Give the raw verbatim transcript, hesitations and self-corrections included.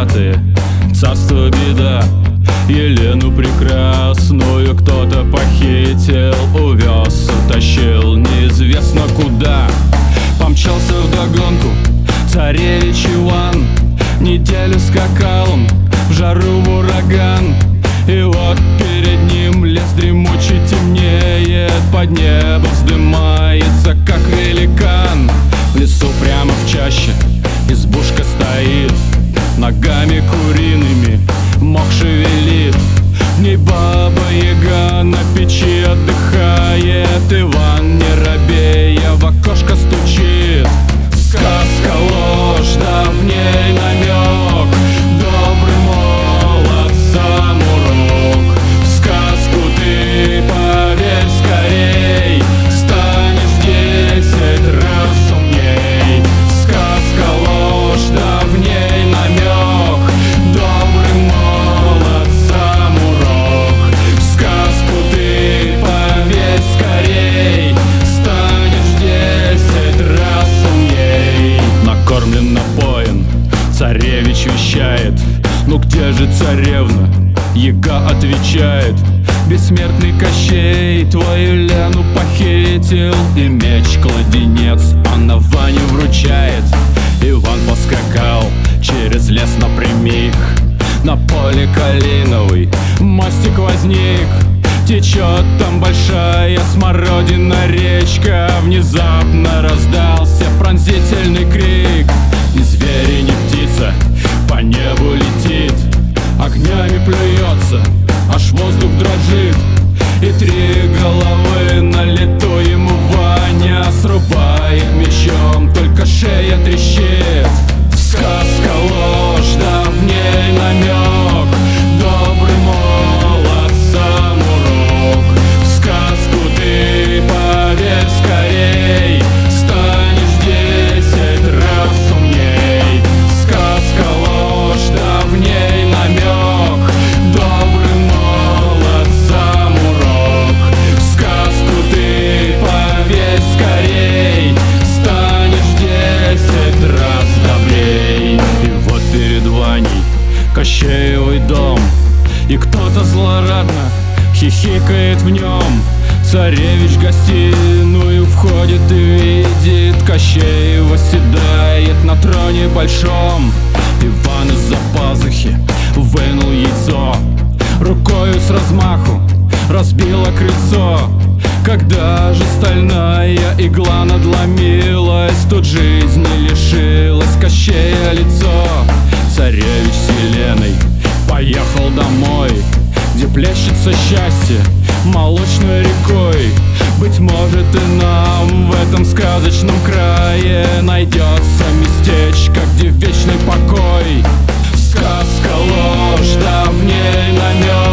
девятые, царство беда. Елену прекрасную кто-то похитил, увез, утащил неизвестно куда. Помчался вдогонку царевич Иван, неделю скакал он в жару, в ураган. И вот перед ним лес дремучий темнеет, под небо вздымается, как великан. В лесу прямо в чаще избушка стоит, ногами куриными мох шевелит. В ней баба-яга на печи отдыхает, Иван, не робея, в окошко стучит. Сказка ложь, да в ней намек, добрый молод сам урок. В сказку ты поверь скорей, станешь десять раз умней. Сказка ложь, да в ней намек, добрый молод сам урок. В сказку ты поверь скорей, станешь десять раз умней. Накормлен, напоен, царевич вещает: ну где же царевна? Яга отвечает: бессмертный Кощей твою Лену похитил, и меч-кладенец она Ване вручает. Иван поскакал через лес напрямик, на поле калиновый мостик возник. Течет там большая смородина речка, внезапно раздался пронзительный крик. Ни зверь, ни птица по небу летит, огнями плюется, аж воздух дрожит. И три головы на лету ему Ваня срубает мечом, только шея трещит. Сказка ложь, да в ней намек, добрый молод сам урок. В сказку ты поверь скорей, станешь десять раз умней. Сказка ложь, да в ней намек, добрый молод сам урок. В сказку ты поверь скорей, станешь десять раз добрей. И вот перед Ваней Кощеевый дом, и кто-то злорадно хихикает в нем. Царевич в гостиную входит и видит: Кощей восседает на троне большом. Иван из-за пазухи вынул яйцо, рукою с размаху разбило крыльцо. Когда же стальная игла надломилась, тут жизни лишилось Кощея лицо. Царевич с Еленой поехал домой, где плещется счастье молочной рекой. Быть может, и нам в этом сказочном крае найдется местечко, где вечный покой. Сказка ложь, да в ней намек,